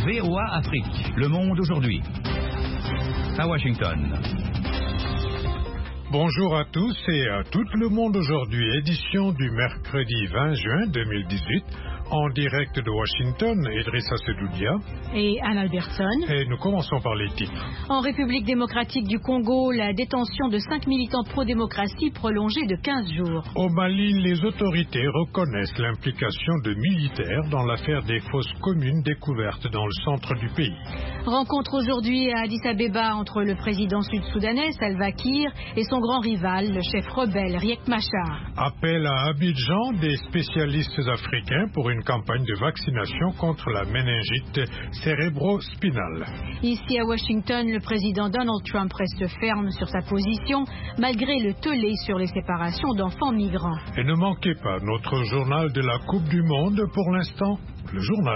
VOA Afrique, le monde aujourd'hui. À Washington. Bonjour à tous et à tout le monde aujourd'hui, édition du mercredi 20 juin 2018, en direct de Washington, Idrissa Sedoudia et Anne Albertson. Et nous commençons par les titres. En République démocratique du Congo, la détention de 5 militants pro-démocratie prolongée de 15 jours. Au Mali, les autorités reconnaissent l'implication de militaires dans l'affaire des fosses communes découvertes dans le centre du pays. Rencontre aujourd'hui à Addis Abeba entre le président sud-soudanais Salva Kiir et son grand rival, le chef rebelle Riek Machar. Appel à Abidjan des spécialistes africains pour une campagne de vaccination contre la méningite cérébro-spinale. Ici à Washington, le président Donald Trump reste ferme sur sa position malgré le tollé sur les séparations d'enfants migrants. Et ne manquez pas notre journal de la Coupe du Monde, pour l'instant, le journal.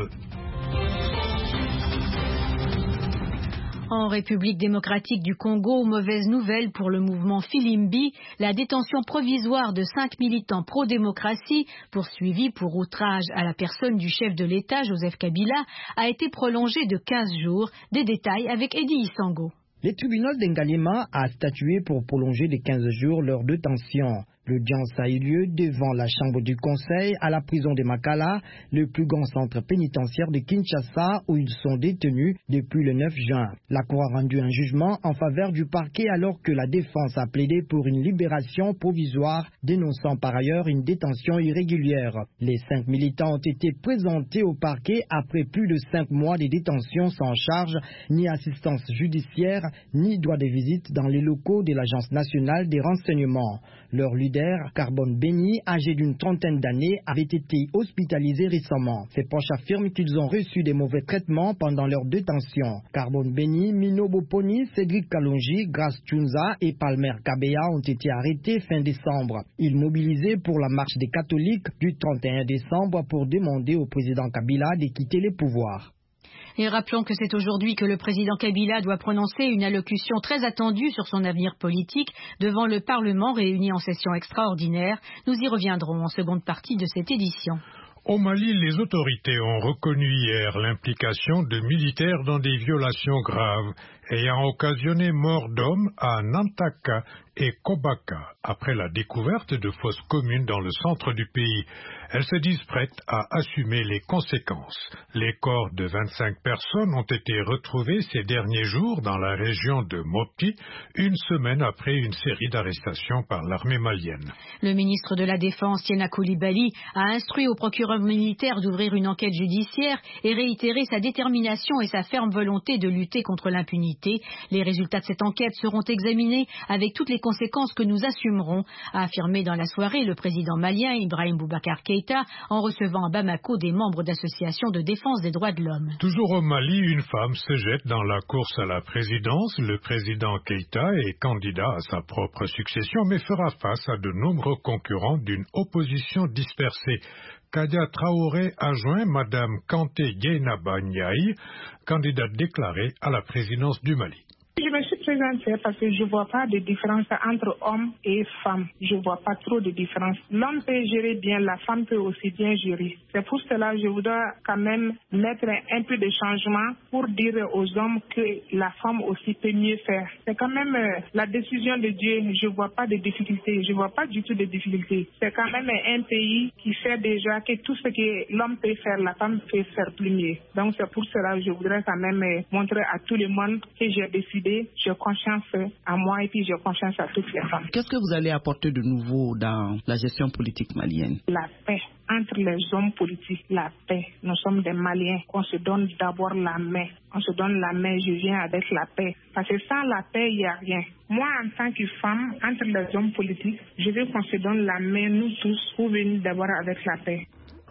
En République démocratique du Congo, mauvaise nouvelle pour le mouvement Filimbi, la détention provisoire de 5 militants pro-démocratie, poursuivis pour outrage à la personne du chef de l'État, Joseph Kabila, a été prolongée de 15 jours. Des détails avec Eddie Isango. Le tribunal d'Ngalema a statué pour prolonger de 15 jours leur détention. L'audience a eu lieu devant la chambre du conseil à la prison de Makala, le plus grand centre pénitentiaire de Kinshasa où ils sont détenus depuis le 9 juin. La Cour a rendu un jugement en faveur du parquet alors que la défense a plaidé pour une libération provisoire, dénonçant par ailleurs une détention irrégulière. Les 5 militants ont été présentés au parquet après plus de 5 mois de détention sans charge, ni assistance judiciaire, ni droit de visite dans les locaux de l'Agence nationale des renseignements. Leur leader, Carbone Béni, âgé d'une trentaine d'années, avait été hospitalisé récemment. Ses proches affirment qu'ils ont reçu des mauvais traitements pendant leur détention. Carbone Béni, Mino Boponi, Cédric Kalonji, Grace Tchunza et Palmer Kabeya ont été arrêtés fin décembre. Ils mobilisaient pour la marche des catholiques du 31 décembre pour demander au président Kabila de quitter les pouvoirs. Et rappelons que c'est aujourd'hui que le président Kabila doit prononcer une allocution très attendue sur son avenir politique devant le Parlement réuni en session extraordinaire. Nous y reviendrons en seconde partie de cette édition. Au Mali, les autorités ont reconnu hier l'implication de militaires dans des violations graves ayant occasionné mort d'hommes à Nantaka et Kobaka après la découverte de fosses communes dans le centre du pays. Elles se disent prêtes à assumer les conséquences. Les corps de 25 personnes ont été retrouvés ces derniers jours dans la région de Mopti, une semaine après une série d'arrestations par l'armée malienne. Le ministre de la Défense, Tiena Coulibaly, a instruit au procureur militaire d'ouvrir une enquête judiciaire et réitéré sa détermination et sa ferme volonté de lutter contre l'impunité. Les résultats de cette enquête seront examinés avec toutes les conséquences que nous assumerons, a affirmé dans la soirée le président malien Ibrahim Boubacar Keïta en recevant à Bamako des membres d'associations de défense des droits de l'homme. Toujours au Mali, une femme se jette dans la course à la présidence. Le président Keïta est candidat à sa propre succession mais fera face à de nombreux concurrents d'une opposition dispersée. Kadia Traoré a joint Madame Kanté Gaynaba Ndiaye, candidate déclarée à la présidence du Mali. Je me suis présentée parce que je ne vois pas de différence entre hommes et femmes. Je ne vois pas trop de différence. L'homme peut gérer bien, la femme peut aussi bien gérer. C'est pour cela que je voudrais quand même mettre un peu de changement pour dire aux hommes que la femme aussi peut mieux faire. C'est quand même la décision de Dieu. Je ne vois pas de difficultés. Je ne vois pas du tout de difficultés. C'est quand même un pays qui fait déjà que tout ce que l'homme peut faire, la femme peut faire plus mieux. Donc c'est pour cela que je voudrais quand même montrer à tout le monde que j'ai décidé. J'ai confiance à moi et puis j'ai confiance à toutes les femmes. Qu'est-ce que vous allez apporter de nouveau dans la gestion politique malienne? La paix entre les hommes politiques, la paix. Nous sommes des Maliens. On se donne d'abord la main. On se donne la main, je viens avec la paix. Parce que sans la paix, il n'y a rien. Moi, en tant que femme, entre les hommes politiques, je veux qu'on se donne la main, nous tous, pour venir d'abord avec la paix.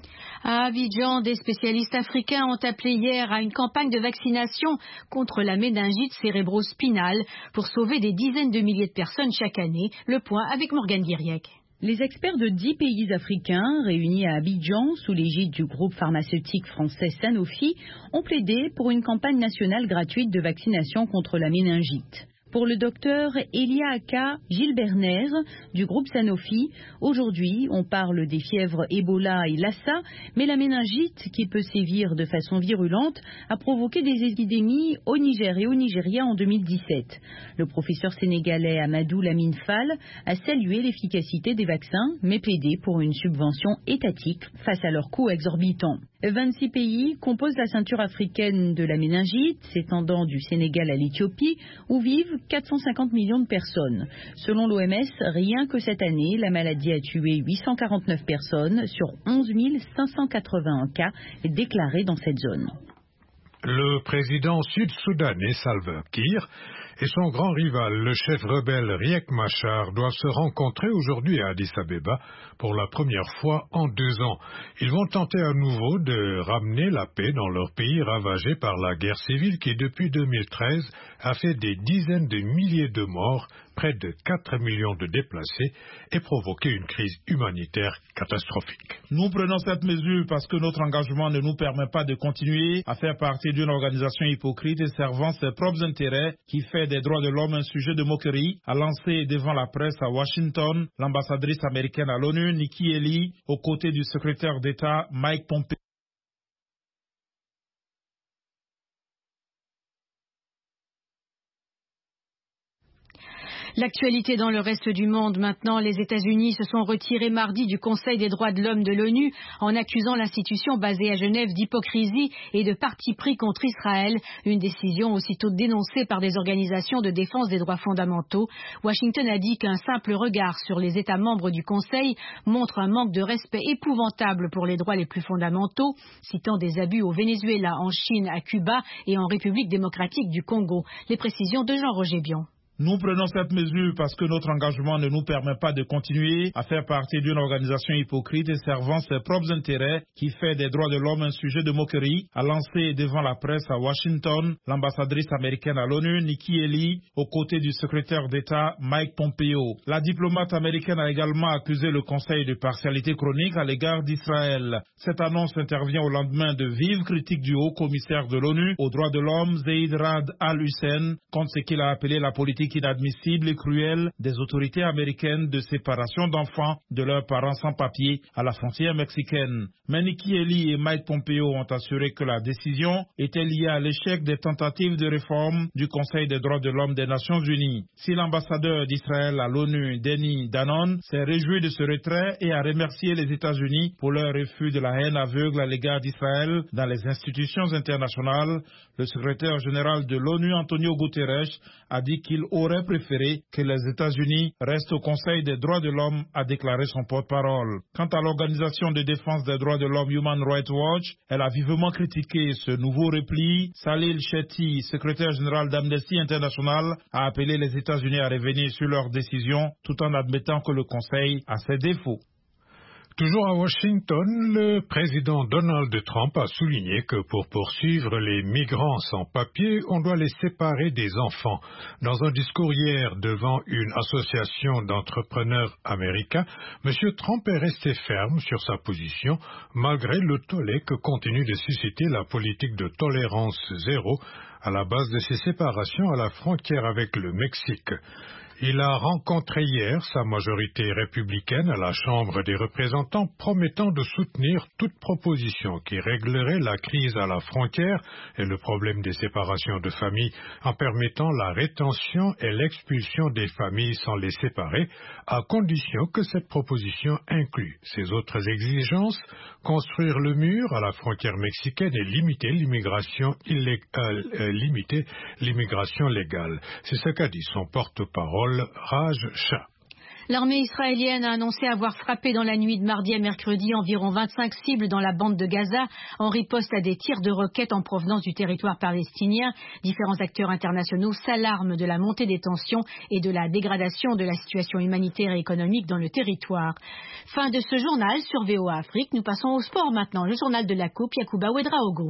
À Abidjan, des spécialistes africains ont appelé hier à une campagne de vaccination contre la méningite cérébro-spinale pour sauver des dizaines de milliers de personnes chaque année. Le point avec Morgane Guiriec. Les experts de 10 pays africains réunis à Abidjan sous l'égide du groupe pharmaceutique français Sanofi ont plaidé pour une campagne nationale gratuite de vaccination contre la méningite. Pour le docteur Elia Aka Gilberner du groupe Sanofi, aujourd'hui on parle des fièvres Ebola et Lassa, mais la méningite qui peut sévir de façon virulente a provoqué des épidémies au Niger et au Nigeria en 2017. Le professeur sénégalais Amadou Lamine Fall a salué l'efficacité des vaccins, mais plaidé pour une subvention étatique face à leurs coûts exorbitants. 26 pays composent la ceinture africaine de la méningite, s'étendant du Sénégal à l'Éthiopie, où vivent 450 millions de personnes. Selon l'OMS, rien que cette année, la maladie a tué 849 personnes sur 11 581 cas déclarés dans cette zone. Le président sud-soudanais Salva Kiir et son grand rival, le chef rebelle Riek Machar, doivent se rencontrer aujourd'hui à Addis Abeba pour la première fois en 2 ans. Ils vont tenter à nouveau de ramener la paix dans leur pays ravagé par la guerre civile qui, depuis 2013, a fait des dizaines de milliers de morts, près de 4 millions de déplacés et provoqué une crise humanitaire catastrophique. Nous prenons cette mesure parce que notre engagement ne nous permet pas de continuer à faire partie d'une organisation hypocrite et servant ses propres intérêts qui fait des droits de l'homme un sujet de moquerie, a lancé devant la presse à Washington l'ambassadrice américaine à l'ONU, Nikki Haley, aux côtés du secrétaire d'État Mike Pompeo. L'actualité dans le reste du monde maintenant, les États-Unis se sont retirés mardi du Conseil des droits de l'homme de l'ONU en accusant l'institution basée à Genève d'hypocrisie et de parti pris contre Israël, une décision aussitôt dénoncée par des organisations de défense des droits fondamentaux. Washington a dit qu'un simple regard sur les États membres du Conseil montre un manque de respect épouvantable pour les droits les plus fondamentaux, citant des abus au Venezuela, en Chine, à Cuba et en République démocratique du Congo. Les précisions de Jean-Roger Bion. Nous prenons cette mesure parce que notre engagement ne nous permet pas de continuer à faire partie d'une organisation hypocrite et servant ses propres intérêts qui fait des droits de l'homme un sujet de moquerie, a lancé devant la presse à Washington l'ambassadrice américaine à l'ONU, Nikki Haley, aux côtés du secrétaire d'État Mike Pompeo. La diplomate américaine a également accusé le Conseil de partialité chronique à l'égard d'Israël. Cette annonce intervient au lendemain de vives critiques du haut commissaire de l'ONU aux droits de l'homme, Zeid Ra'ad al-Hussein, contre ce qu'il a appelé la politique inadmissible et cruelle des autorités américaines de séparation d'enfants de leurs parents sans papier à la frontière mexicaine. Mais Nikki Haley et Mike Pompeo ont assuré que la décision était liée à l'échec des tentatives de réforme du Conseil des droits de l'homme des Nations Unies. Si l'ambassadeur d'Israël à l'ONU, Danny Danon, s'est réjoui de ce retrait et a remercié les États-Unis pour leur refus de la haine aveugle à l'égard d'Israël dans les institutions internationales, le secrétaire général de l'ONU, Antonio Guterres, a dit qu'il aurait préféré que les États-Unis restent au Conseil des droits de l'homme, a déclaré son porte-parole. Quant à l'organisation de défense des droits de l'homme Human Rights Watch, elle a vivement critiqué ce nouveau repli. Salil Shetty, secrétaire général d'Amnesty International, a appelé les États-Unis à revenir sur leur décision tout en admettant que le Conseil a ses défauts. Toujours à Washington, le président Donald Trump a souligné que pour poursuivre les migrants sans papier, on doit les séparer des enfants. Dans un discours hier devant une association d'entrepreneurs américains, M. Trump est resté ferme sur sa position, malgré le tollé que continue de susciter la politique de tolérance zéro à la base de ces séparations à la frontière avec le Mexique. Il a rencontré hier sa majorité républicaine à la Chambre des représentants, promettant de soutenir toute proposition qui réglerait la crise à la frontière et le problème des séparations de familles en permettant la rétention et l'expulsion des familles sans les séparer, à condition que cette proposition inclue ses autres exigences, construire le mur à la frontière mexicaine et limiter l'immigration légale. C'est ce qu'a dit son porte-parole, Raj Shah. L'armée israélienne a annoncé avoir frappé dans la nuit de mardi à mercredi environ 25 cibles dans la bande de Gaza en riposte à des tirs de roquettes en provenance du territoire palestinien. Différents acteurs internationaux s'alarment de la montée des tensions et de la dégradation de la situation humanitaire et économique dans le territoire. Fin de ce journal sur VOA Afrique. Nous passons au sport maintenant. Le journal de la Coupe, Yacouba Ouedraogo.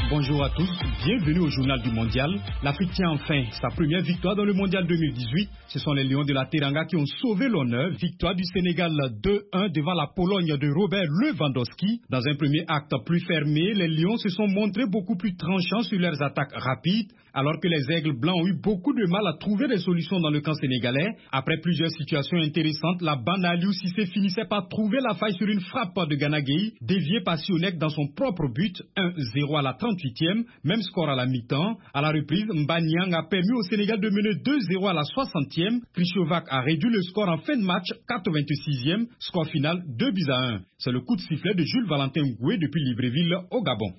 Bonjour à tous, bienvenue au Journal du Mondial. L'Afrique tient enfin sa première victoire dans le Mondial 2018. Ce sont les Lions de la Teranga qui ont sauvé l'honneur. Victoire du Sénégal 2-1 devant la Pologne de Robert Lewandowski. Dans un premier acte plus fermé, les Lions se sont montrés beaucoup plus tranchants sur leurs attaques rapides. Alors que les Aigles Blancs ont eu beaucoup de mal à trouver des solutions dans le camp sénégalais. Après plusieurs situations intéressantes, la bande à Aliou Cissé finissait par trouver la faille sur une frappe de Gana Gueye, déviée par Sionek dans son propre but, 1-0 à la 38e, même score à la mi-temps. À la reprise, Mbanyang a permis au Sénégal de mener 2-0 à la 60e. Krichovac a réduit le score en fin de match, 86e, score final 2-1. C'est le coup de sifflet de Jules Valentin Ngoué depuis Libreville au Gabon.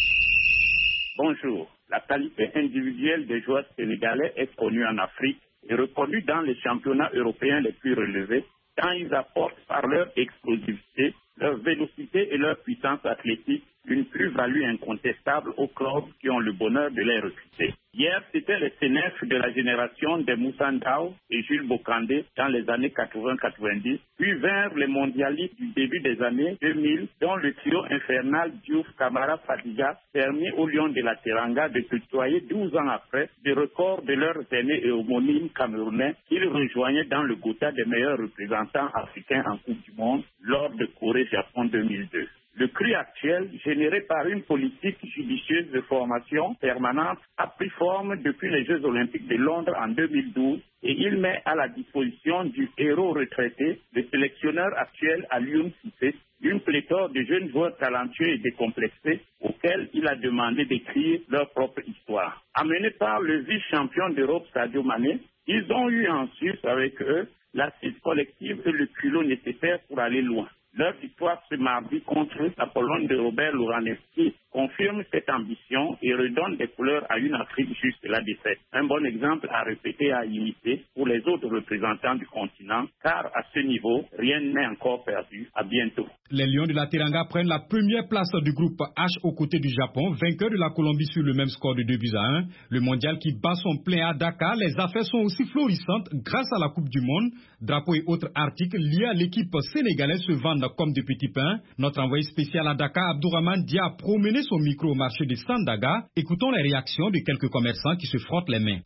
Bonjour. La qualité individuelle des joueurs sénégalais est connue en Afrique et reconnue dans les championnats européens les plus relevés, quand ils apportent par leur explosivité, leur vélocité et leur puissance athlétique une plus-value incontestable aux clubs qui ont le bonheur de les recruter. Hier, c'était les Sénèfs de la génération des Moussa Ndao et Jules Bokandé dans les années 80-90, puis vinrent les mondialistes du début des années 2000, dont le trio infernal Diouf, Kamara, Fadiga permis aux Lions de la Teranga de tutoyer 12 ans après le record de leurs aînés et homonymes camerounais qu'ils rejoignaient dans le quota des meilleurs représentants africains en Coupe du Monde lors de Corée-Japon 2002. Le cri actuel, généré par une politique judicieuse de formation permanente, a pris forme depuis les Jeux Olympiques de Londres en 2012 et il met à la disposition du héros retraité, le sélectionneur actuel Aliou Cissé, une pléthore de jeunes joueurs talentueux et décomplexés auxquels il a demandé d'écrire leur propre histoire. Amenés par le vice-champion d'Europe Sadio Mané, ils ont eu en sus avec eux l'assise collective et le culot nécessaire pour aller loin. Leur victoire ce mardi contre la Pologne de Robert Lewandowski confirme cette ambition et redonne des couleurs à une Afrique juste la défaite. Un bon exemple à répéter et à imiter pour les autres représentants du continent, car à ce niveau, rien n'est encore perdu. À bientôt. Les Lions de la Teranga prennent la première place du groupe H aux côtés du Japon, vainqueur de la Colombie sur le même score de 2-1. Le mondial qui bat son plein à Dakar, les affaires sont aussi florissantes grâce à la Coupe du Monde. Drapeaux et autres articles liés à l'équipe sénégalaise se vendent comme de petits pains. Notre envoyé spécial à Dakar, Abdourahmane Dia, a promené son micro au marché de Sandaga. Écoutons les réactions de quelques commerçants qui se frottent les mains.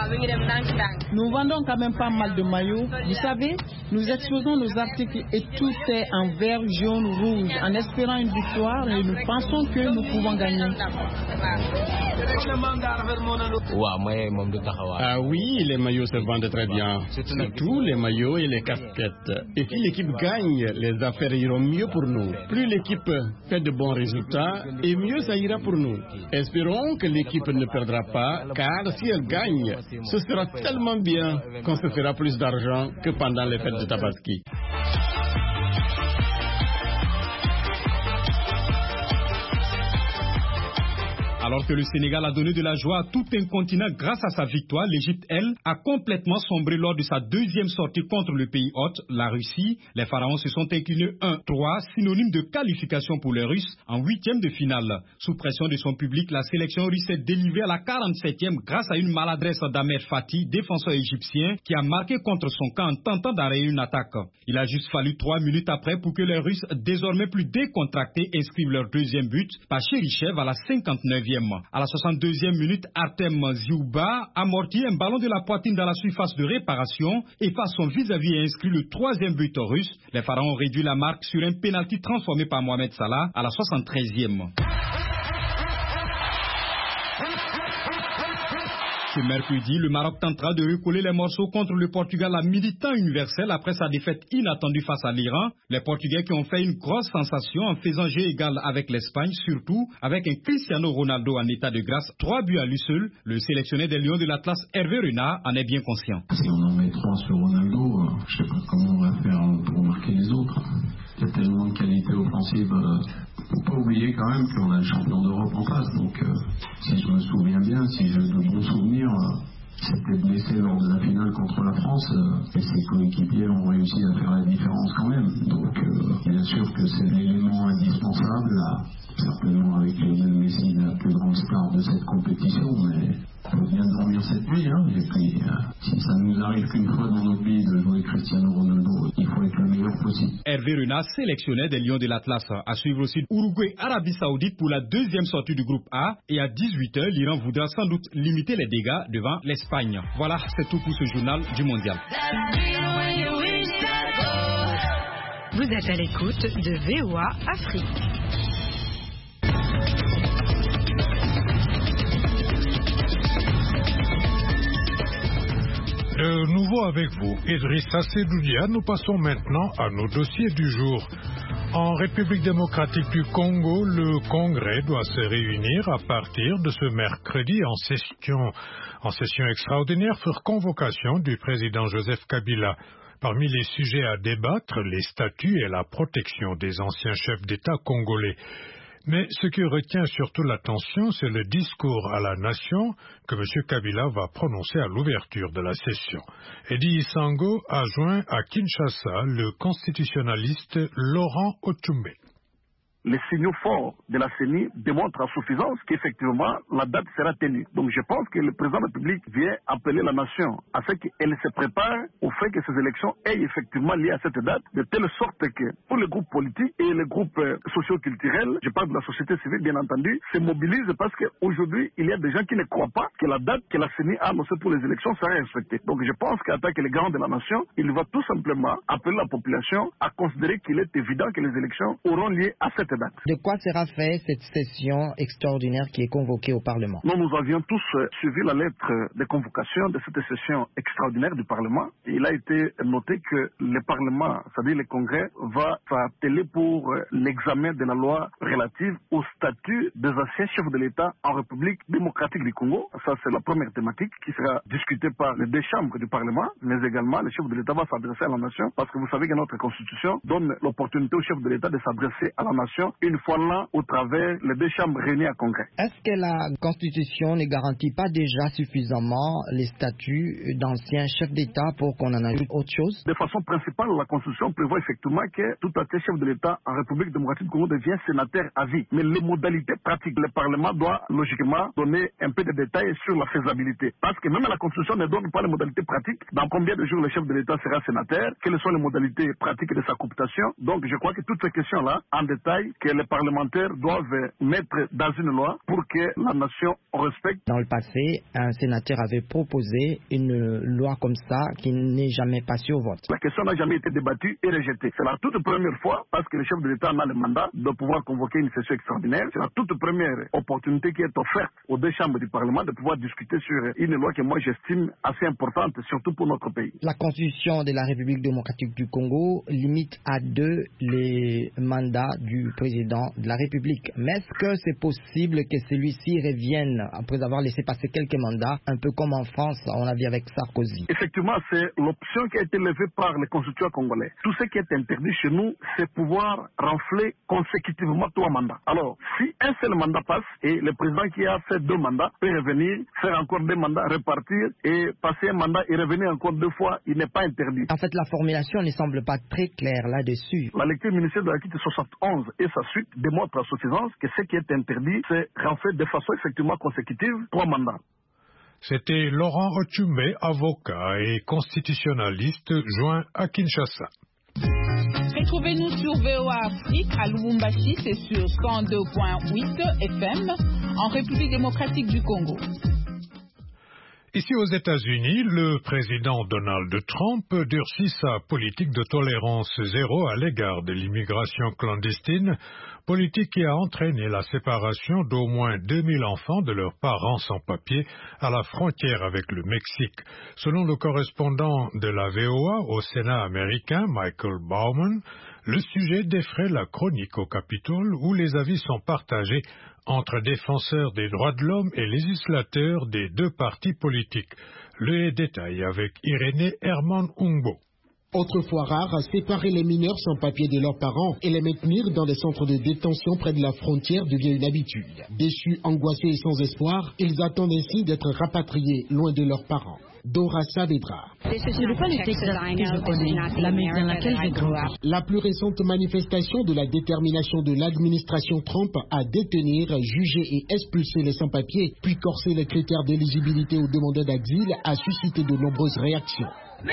Nous vendons quand même pas mal de maillots. Vous savez, nous exposons nos articles et tout est en vert, jaune, rouge, en espérant une victoire et nous pensons que nous pouvons gagner. Ah oui, les maillots se vendent très bien. Surtout les maillots et les casquettes. Et si l'équipe gagne, les affaires iront mieux pour nous. Plus l'équipe fait de bons résultats, et mieux ça ira pour nous. Espérons que l'équipe ne perdra pas, car si elle gagne, ce sera tellement bien qu'on se fera plus d'argent que pendant les fêtes de Tabaski. Alors que le Sénégal a donné de la joie à tout un continent grâce à sa victoire, l'Égypte, elle, a complètement sombré lors de sa deuxième sortie contre le pays hôte, la Russie. Les Pharaons se sont inclinés 1-3, synonyme de qualification pour les Russes, en huitième de finale. Sous pression de son public, la sélection russe est délivrée à la 47e grâce à une maladresse d'Ahmed Fatih, défenseur égyptien, qui a marqué contre son camp en tentant d'arrêter une attaque. Il a juste fallu 3 minutes après pour que les Russes, désormais plus décontractés, inscrivent leur deuxième but par Cherichev à la 59e. À la 62e minute, Artem Ziouba amortit un ballon de la poitrine dans la surface de réparation et face son vis-à-vis et inscrit le troisième but russe. Les Pharaons ont réduit la marque sur un pénalty transformé par Mohamed Salah à la 73e. Ce mercredi, le Maroc tentera de recoller les morceaux contre le Portugal à militant universel après sa défaite inattendue face à l'Iran. Les Portugais qui ont fait une grosse sensation en faisant jeu égal avec l'Espagne, surtout avec un Cristiano Ronaldo en état de grâce, 3 buts à lui seul. Le sélectionné des Lions de l'Atlas, Hervé Renard, en est bien conscient. Si on en met 3 sur Ronaldo, je ne sais pas comment on va faire pour marquer les autres. Il y a tellement de qualité offensive. Il ne faut pas oublier quand même qu'on a le champion d'Europe en face. Donc, si je me souviens bien, si j'ai de bons souvenirs, c'était blessé lors de la finale contre la France et ses coéquipiers ont réussi à faire la différence quand même. Donc, bien sûr que c'est l'élément indispensable, là, certainement avec Lionel Messi. ici la plus grande star de cette compétition, mais il faut bien dormir cette nuit, hein. Et puis, si ça nous arrive qu'une fois dans notre vie de jouer Cristiano Ronaldo, il faut être le meilleur possible. Hervé Renard, sélectionneur des Lions de l'Atlas. À suivre aussi Uruguay-Arabie Saoudite pour la deuxième sortie du groupe A. Et à 18h, l'Iran voudra sans doute limiter les dégâts devant l'Espagne. Voilà, c'est tout pour ce journal du Mondial. Vous êtes à l'écoute de VOA Afrique. De nouveau avec vous, Idrissa Sedoudia, nous passons maintenant à nos dossiers du jour. En République démocratique du Congo, le Congrès doit se réunir à partir de ce mercredi en session extraordinaire sur convocation du président Joseph Kabila. Parmi les sujets à débattre, les statuts et la protection des anciens chefs d'État congolais. Mais ce qui retient surtout l'attention, c'est le discours à la nation que M. Kabila va prononcer à l'ouverture de la session. Eddie Isango a joint à Kinshasa le constitutionnaliste Laurent Otumbe. Les signaux forts de la CENI démontrent à suffisance qu'effectivement la date sera tenue. Donc je pense que le président de la République vient appeler la nation à ce qu'elle se prépare au fait que ces élections aient effectivement lieu à cette date, de telle sorte que pour les groupes politiques et les groupes socio-culturels, je parle de la société civile bien entendu, se mobilisent parce qu'aujourd'hui il y a des gens qui ne croient pas que la date que la CENI a annoncée pour les élections sera respectée. Donc je pense qu'en tant que les garants de la nation, il va tout simplement appeler la population à considérer qu'il est évident que les élections auront lieu à cette date. De quoi sera faite cette session extraordinaire qui est convoquée au Parlement? Nous avions tous suivi la lettre de convocation de cette session extraordinaire du Parlement. Il a été noté que le Parlement, c'est-à-dire le Congrès, va s'atteler pour l'examen de la loi relative au statut des anciens chefs de l'État en République démocratique du Congo. Ça, c'est la première thématique qui sera discutée par les deux chambres du Parlement, mais également le chef de l'État va s'adresser à la nation parce que vous savez que notre Constitution donne l'opportunité au chef de l'État de s'adresser à la nation une fois là au travers les deux chambres réunies à Congrès. Est-ce que la Constitution ne garantit pas déjà suffisamment les statuts d'anciens chefs d'État pour qu'on en ajoute autre chose? De façon principale, la Constitution prévoit effectivement que tout ancien chef de l'État en République démocratique du Congo devient sénateur à vie. Mais les modalités pratiques, le Parlement doit logiquement donner un peu de détails sur la faisabilité. Parce que même la Constitution ne donne pas les modalités pratiques. Dans combien de jours le chef de l'État sera sénateur? Quelles sont les modalités pratiques de sa cooptation? Donc je crois que toutes ces questions-là, en détail, que les parlementaires doivent mettre dans une loi pour que la nation respecte. Dans le passé, un sénateur avait proposé une loi comme ça qui n'est jamais passée au vote. La question n'a jamais été débattue et rejetée. C'est la toute première fois, parce que le chef de l'État a le mandat de pouvoir convoquer une session extraordinaire. C'est la toute première opportunité qui est offerte aux deux chambres du Parlement de pouvoir discuter sur une loi que moi j'estime assez importante, surtout pour notre pays. La Constitution de la République démocratique du Congo limite à 2 les mandats du président de la République. Mais est-ce que c'est possible que celui-ci revienne après avoir laissé passer quelques mandats, un peu comme en France, on a vu avec Sarkozy? Effectivement, c'est l'option qui a été levée par les constituants congolais. Tout ce qui est interdit chez nous, c'est pouvoir renfler consécutivement 3 mandats. Alors, si un seul mandat passe et le président qui a fait 2 mandats peut revenir, faire encore 2 mandats, repartir et passer un mandat et revenir encore 2 fois, il n'est pas interdit. En fait, la formulation ne semble pas très claire là-dessus. La lecture ministérielle de l'article 71 et sa suite démontre à suffisance que ce qui est interdit, c'est renfler de façon effectivement consécutive 3 mandats. C'était Laurent Otumbe, avocat et constitutionnaliste, joint à Kinshasa. Retrouvez-nous sur VOA Afrique à Lubumbashi, c'est sur 102.8 FM en République démocratique du Congo. Ici aux États-Unis, le président Donald Trump durcit sa politique de tolérance zéro à l'égard de l'immigration clandestine, politique qui a entraîné la séparation d'au moins 2000 enfants de leurs parents sans papier à la frontière avec le Mexique. Selon le correspondant de la VOA au Sénat américain, Michael Bauman, le sujet défraie la chronique au Capitole où les avis sont partagés entre défenseurs des droits de l'homme et législateurs des 2 partis politiques. Le détail avec Irénée Herman Ungbo. Autrefois rare, séparer les mineurs sans papier de leurs parents et les maintenir dans des centres de détention près de la frontière devient une habitude. Déchus, angoissés et sans espoir, ils attendent ainsi d'être rapatriés loin de leurs parents. Dora Saavedra. Ce n'est pas le Texas que je connais, l'Amérique dans laquelle j'ai grandi. La plus récente manifestation de la détermination de l'administration Trump à détenir, juger et expulser les sans-papiers, puis corser les critères d'éligibilité aux demandeurs d'asile a suscité de nombreuses réactions.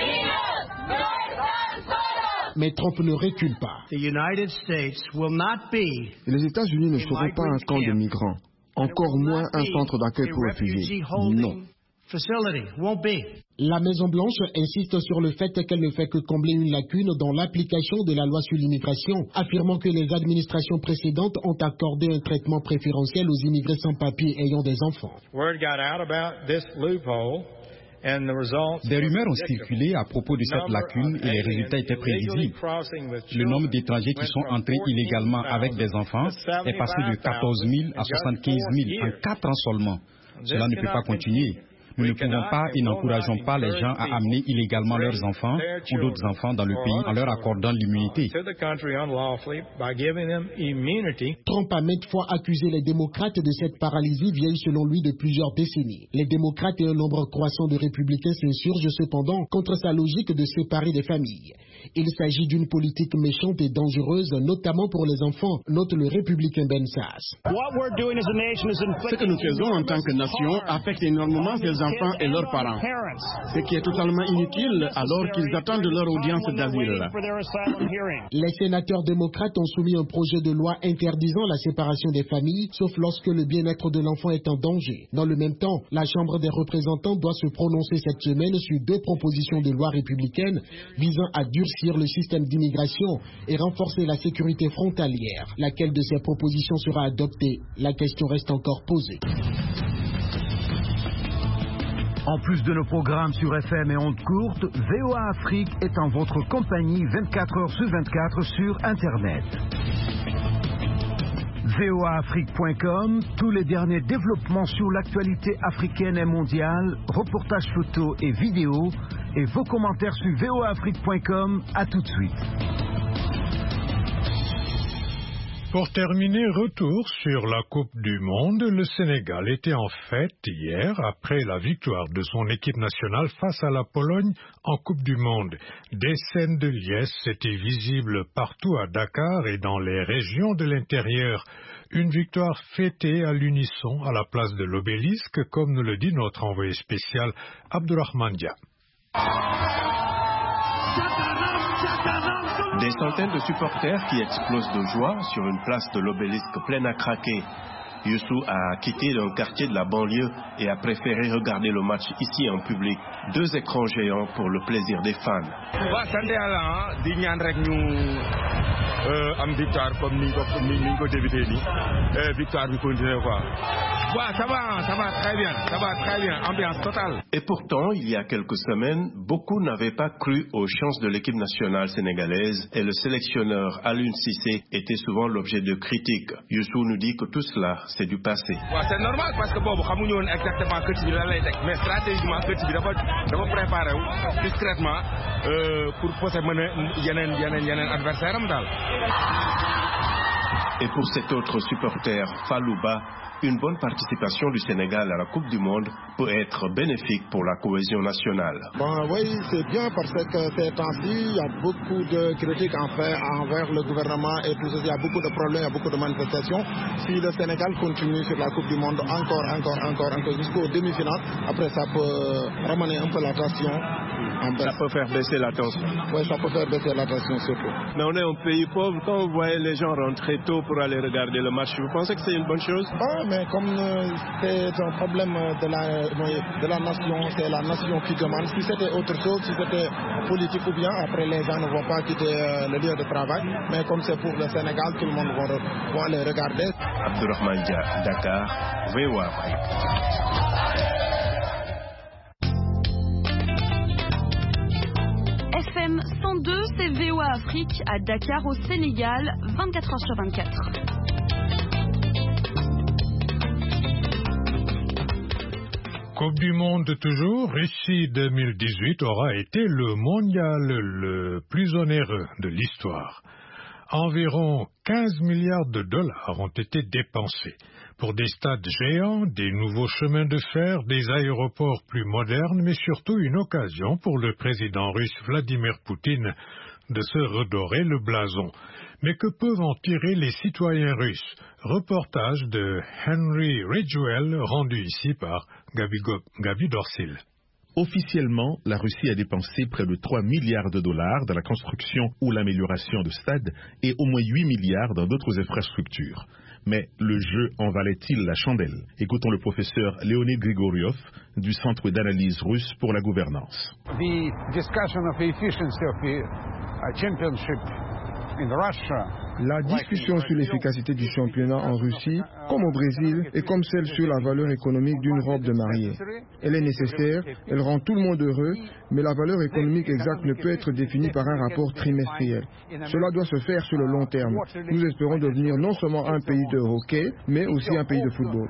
Mais Trump ne recule pas. Les États-Unis ne seront pas un camp de migrants, encore moins un centre d'accueil pour réfugiés. Non. La Maison-Blanche insiste sur le fait qu'elle ne fait que combler une lacune dans l'application de la loi sur l'immigration, affirmant que les administrations précédentes ont accordé un traitement préférentiel aux immigrés sans papier ayant des enfants. Des rumeurs ont circulé à propos de cette lacune et les résultats étaient prévisibles. Le nombre d'étrangers qui sont entrés illégalement avec des enfants est passé de 14 000 à 75 000 en 4 ans seulement. Cela ne peut pas continuer. Nous ne pouvons pas et n'encourageons pas les gens à amener illégalement leurs enfants ou d'autres enfants dans le pays en leur accordant l'immunité. Trump a maintes fois accusé les démocrates de cette paralysie vieille selon lui de plusieurs décennies. Les démocrates et un nombre croissant de républicains s'insurgent cependant contre sa logique de séparer des familles. Il s'agit d'une politique méchante et dangereuse, notamment pour les enfants, note le républicain Ben Sasse. Ce que nous faisons en tant que nation affecte énormément ces enfants et leurs parents, ce qui est totalement inutile alors qu'ils attendent leur audience d'asile. Les sénateurs démocrates ont soumis un projet de loi interdisant la séparation des familles, sauf lorsque le bien-être de l'enfant est en danger. Dans le même temps, la Chambre des représentants doit se prononcer cette semaine sur 2 propositions de loi républicaines visant à durcir le système d'immigration et renforcer la sécurité frontalière. Laquelle de ces propositions sera adoptée? La question reste encore posée. En plus de nos programmes sur FM et ondes courtes, VOA Afrique est en votre compagnie 24 heures sur 24 sur Internet. voaafrique.com, tous les derniers développements sur l'actualité africaine et mondiale, reportages photos et vidéos, et vos commentaires sur voaafrique.com. À tout de suite. Pour terminer, retour sur la Coupe du Monde. Le Sénégal était en fête hier après la victoire de son équipe nationale face à la Pologne en Coupe du Monde. Des scènes de liesse étaient visibles partout à Dakar et dans les régions de l'intérieur. Une victoire fêtée à l'unisson à la place de l'Obélisque, comme nous le dit notre envoyé spécial Abdourahmane Dia. Des centaines de supporters qui explosent de joie sur une place de l'Obélisque pleine à craquer. Youssou a quitté un quartier de la banlieue et a préféré regarder le match ici en public. 2 écrans géants pour le plaisir des fans. Et pourtant, il y a quelques semaines, beaucoup n'avaient pas cru aux chances de l'équipe nationale sénégalaise et le sélectionneur Aliou Cissé était souvent l'objet de critiques. Youssou nous dit que tout cela, c'est du passé. C'est normal parce que boobu xamuñu woon exactement coach bi lan lay teg mais stratégiquement coach bi dafa préparé wu discrètement pour poser yeneen adversaire am daal. Et pour cet autre supporter, Falouba, une bonne participation du Sénégal à la Coupe du Monde peut être bénéfique pour la cohésion nationale. Oui, c'est bien parce que ces temps-ci, il y a beaucoup de critiques envers le gouvernement et tout ça. Il y a beaucoup de problèmes, il y a beaucoup de manifestations. Si le Sénégal continue sur la Coupe du Monde encore jusqu'aux demi-finales, après ça peut ramener un peu la tension. Ça peut faire baisser la tension. Oui, ça peut faire baisser la tension surtout. Mais on est un pays pauvre. Quand vous voyez les gens rentrer tôt pour aller regarder le match, vous pensez que c'est une bonne chose? Mais comme c'est un problème de la nation, c'est la nation qui demande. Si c'était autre chose, si c'était politique ou bien, après les gens ne vont pas quitter le lieu de travail. Mais comme c'est pour le Sénégal, tout le monde va aller regarder. Abdourahmane Dia, Dakar, VOA Afrique. FM 102, c'est VOA Afrique à Dakar au Sénégal, 24 heures sur 24. Coupe du Monde toujours, Russie 2018 aura été le mondial le plus onéreux de l'histoire. environ 15 milliards de dollars ont été dépensés pour des stades géants, des nouveaux chemins de fer, des aéroports plus modernes, mais surtout une occasion pour le président russe Vladimir Poutine de se redorer le blason. Mais que peuvent en tirer les citoyens russes? Reportage de Henry Ridgewell, rendu ici par Gaby Dorsil. Officiellement, la Russie a dépensé près de 3 milliards de dollars dans la construction ou l'amélioration de stades et au moins 8 milliards dans d'autres infrastructures. Mais le jeu en valait-il la chandelle? Écoutons le professeur Leonid Grigoriov du Centre d'analyse russe pour la gouvernance. The discussion of the efficiency of the championship in Russia. La discussion sur l'efficacité du championnat en Russie, comme au Brésil, est comme celle sur la valeur économique d'une robe de mariée. Elle est nécessaire, elle rend tout le monde heureux, mais la valeur économique exacte ne peut être définie par un rapport trimestriel. Cela doit se faire sur le long terme. Nous espérons devenir non seulement un pays de hockey, mais aussi un pays de football.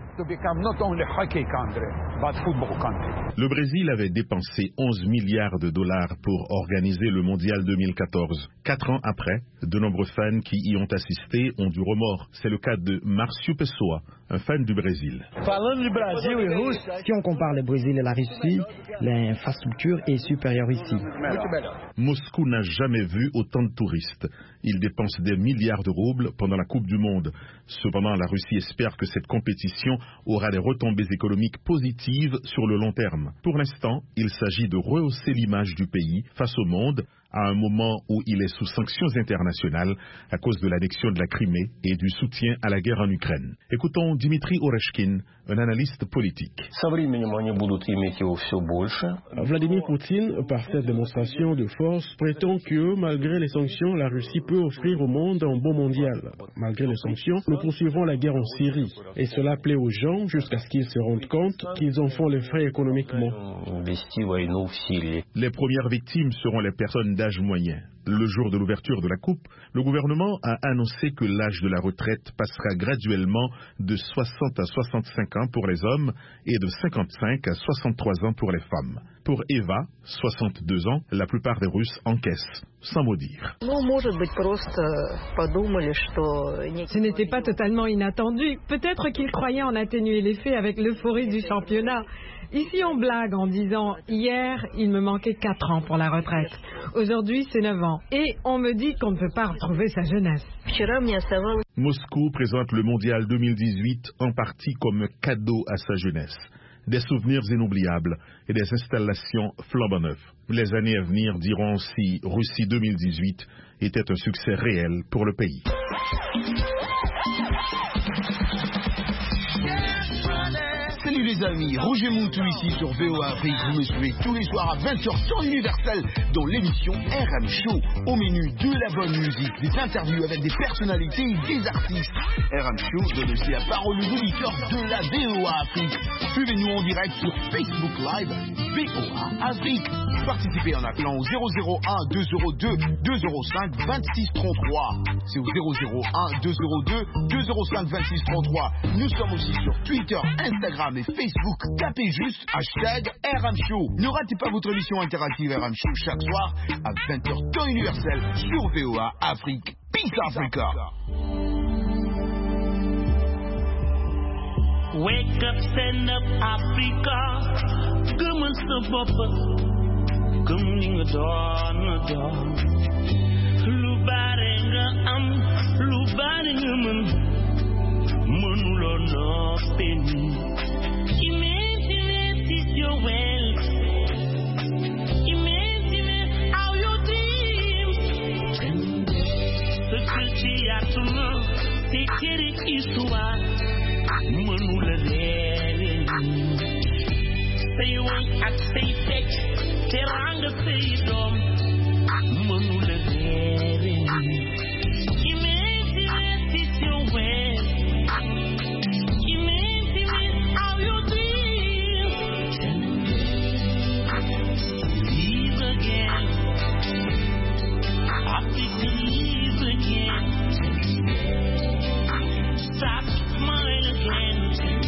Le Brésil avait dépensé 11 milliards de dollars pour organiser le Mondial 2014. 4 ans après, de nombreux fans qui y ont assisté ont du remords. C'est le cas de Márcio Pessoa, un fan du Brésil. Si on compare le Brésil et la Russie, l'infrastructure est supérieure ici. Moscou n'a jamais vu autant de touristes. Il dépense des milliards de roubles pendant la Coupe du Monde. Cependant, la Russie espère que cette compétition aura des retombées économiques positives sur le long terme. Pour l'instant, il s'agit de rehausser l'image du pays face au monde, à un moment où il est sous sanctions internationales à cause de l'annexion de la Crimée et du soutien à la guerre en Ukraine. Écoutons Dimitri Oreshkin, un analyste politique. Vladimir Poutine, par cette démonstration de force, prétend que, malgré les sanctions, la Russie peut offrir au monde un bon mondial. Malgré les sanctions, nous poursuivrons la guerre en Syrie. Et cela plaît aux gens jusqu'à ce qu'ils se rendent compte qu'ils en font les frais économiquement. Les premières victimes seront les personnes d'âge moyen. Le jour de l'ouverture de la Coupe, le gouvernement a annoncé que l'âge de la retraite passera graduellement de 60 à 65 ans pour les hommes et de 55 à 63 ans pour les femmes. Pour Eva, 62 ans, la plupart des Russes encaissent, sans mot dire. Ce n'était pas totalement inattendu. Peut-être qu'ils croyaient en atténuer l'effet avec l'euphorie du championnat. Ici, on blague en disant « Hier, il me manquait 4 ans pour la retraite. Aujourd'hui, c'est 9 ans. Et on me dit qu'on ne peut pas retrouver sa jeunesse. » Moscou présente le Mondial 2018 en partie comme cadeau à sa jeunesse. Des souvenirs inoubliables et des installations flambant neuves. Les années à venir diront si Russie 2018 était un succès réel pour le pays. Salut les amis, Roger Moutou ici sur VOA Afrique. Vous me suivez tous les soirs à 20h temps universel dans l'émission RM Show. Au menu de la bonne musique, des interviews avec des personnalités et des artistes. RM Show donne aussi la parole aux auditeurs de la VOA Afrique. Suivez-nous en direct sur Facebook Live, VOA Afrique. Participez en appelant au 001 202 205 26 33. C'est au 001 202 205 26 33. Nous sommes aussi sur Twitter, Instagram et Facebook. Tapez juste hashtag RM Show. Ne ratez pas votre émission interactive RM Show chaque soir à 20h temps universel sur VOA Afrique. Peace Africa. Wake up, stand up, Africa. Gëmal sa bopp, gëm li nga doon. Lu bare nga am, lu bare nga mën, mënuloo noppi ni. Imagine is your wealth. Imagine how your dreams. Sa kër ci yaatu na, te kër histoire. Mënula reere say woy ak say fecc teranga say doom mënula reere imagine this your way imagine how you dream live again Africa live again stop smile again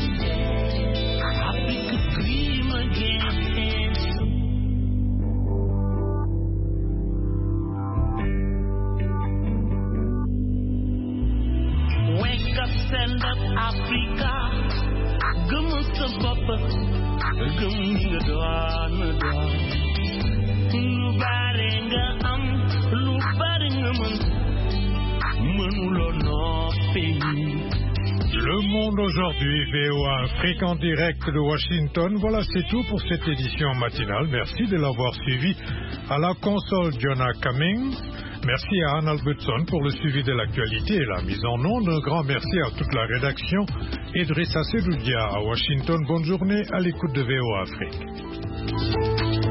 Africa dream again Africa gëmal sa bopp gëm li nga doon lu bare nga am lu bare nga mënuloo noppi. Le Monde aujourd'hui, VOA Afrique en direct de Washington. Voilà, c'est tout pour cette édition matinale. Merci de l'avoir suivi. À la console, Jonah Cummings. Merci à Anne Albertson pour le suivi de l'actualité et la mise en onde. Un grand merci à toute la rédaction. Idrissa Sedoudia à Washington. Bonne journée à l'écoute de VOA Afrique.